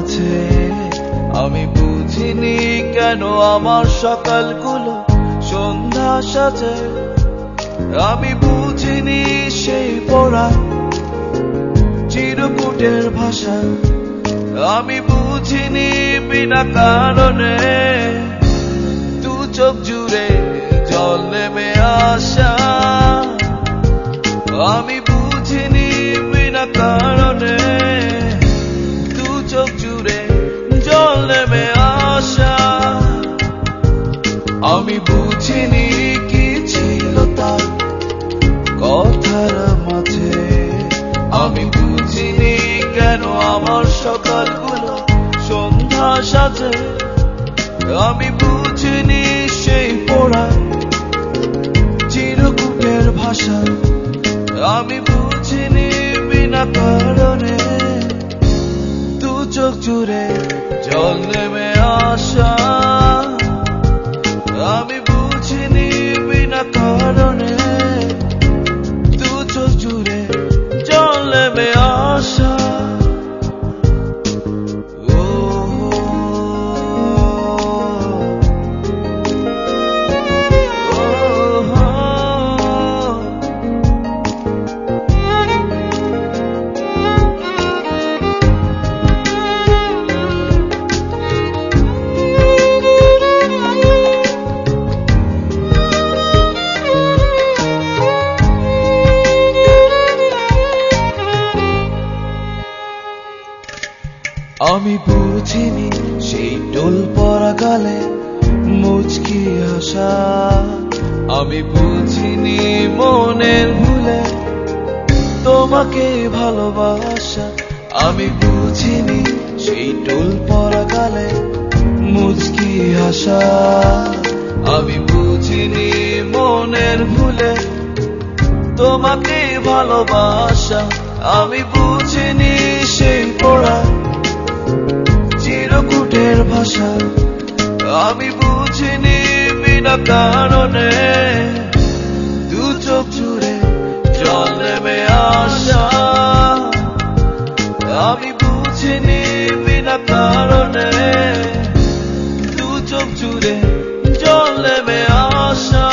মাঝে আমি বুঝিনি কেন আমার সকালগুলো সন্ধ্যা সাজে। আমি বুঝিনি সেই পড়া চিরকুটের ভাষা, আমি বুঝিনি বিনা কারণে দু চোখ জুড়ে জল নেমে আসা। আমি বুঝিনি বিনা কারণে দু চোখ জুড়ে জল নেমে আসা। আমি বুঝিনি কি ছিল তার কথার মাঝে, আমি বুঝিনি কেন আমার সকালগুলো সন্ধ্যা সাজে। আমি বুঝিনি সেই পড়া চিরকুটের ভাষা, আমি বুঝিনি বিনা কারণে দু চোখ জুড়ে জল নেমে আসা। আমি বুঝিনি বিনা কারণে দু চোখ জুড়ে জল নেমে আসা। আমি বুঝিনি সেই টোল পরা গালে মুচকি হাসা, আমি বুঝিনি মনের ভুলে তোমাকে ভালোবাসা। আমি বুঝিনি সেই টোল পরা গালে মুচকি হাসা, আমি বুঝিনি মনের ভুলে তোমাকে ভালোবাসা। আমি বুঝিনি সেই পড়া চিরকুটের ভাষা, আমি বুঝিনি বিনা কারণে দু চোখ জুড়ে জল নেমে আসা। আমি বুঝিনি বিনা কারণে দু চোখ জুড়ে জল নেমে আসা।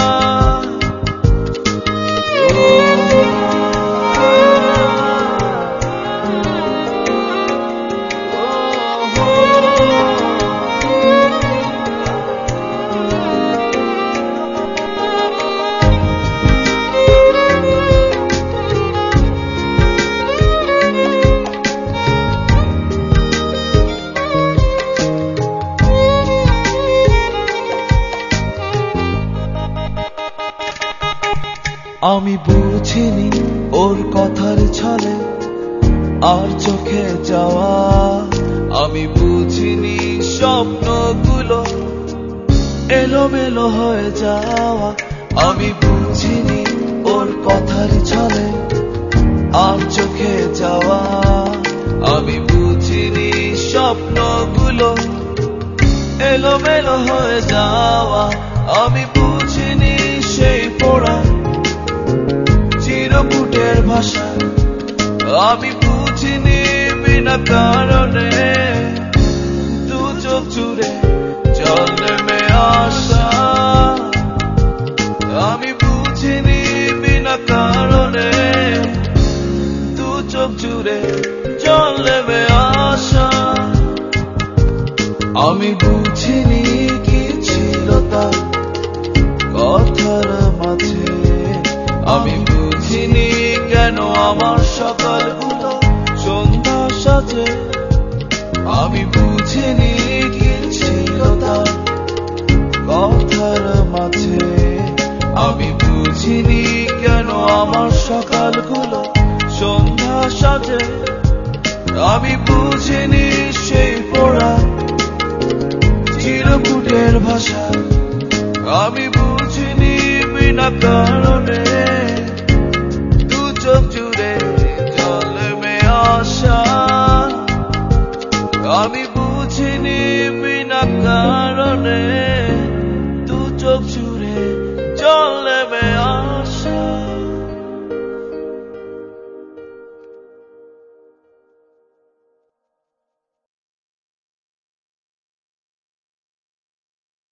আমি বুঝিনি ওর কথার ছলে আর চোখে যাওয়া, আমি বুঝিনি স্বপ্নগুলো এলোমেলো হয়ে যাওয়া। আমি বুঝিনি ওর কথার ছলে আর চোখে যাওয়া, আমি বুঝিনি স্বপ্নগুলো এলোমেলো হয়ে যাওয়া। আমি বুঝিনি সেই পড়া চিরকুটের ভাষা, আমি বুঝিনি বিনা কারণে দু চোখ জুড়ে জল নেমে আসা। আমি বুঝিনি বিনা কারণে দু চোখ জুড়ে জল নেমে আসা। আমি বুঝিনি কি ছিল তার কথার মাঝে, আমি বুঝিনি কেন আমার সকালগুলো সন্ধ্যা সাজে। আমি বুঝিনি কি ছিল তার কথার মাঝে, আমি বুঝিনি কেন আমার সকালগুলো সন্ধ্যা সাজে। আমি বুঝিনি সেই পড়া চিরকুটের ভাষা, আমি বুঝিনি বিনা কারণে দু চোখ জুড়ে জল নেমে আসা। আমি বুঝিনি বিনা কারণে দু চোখ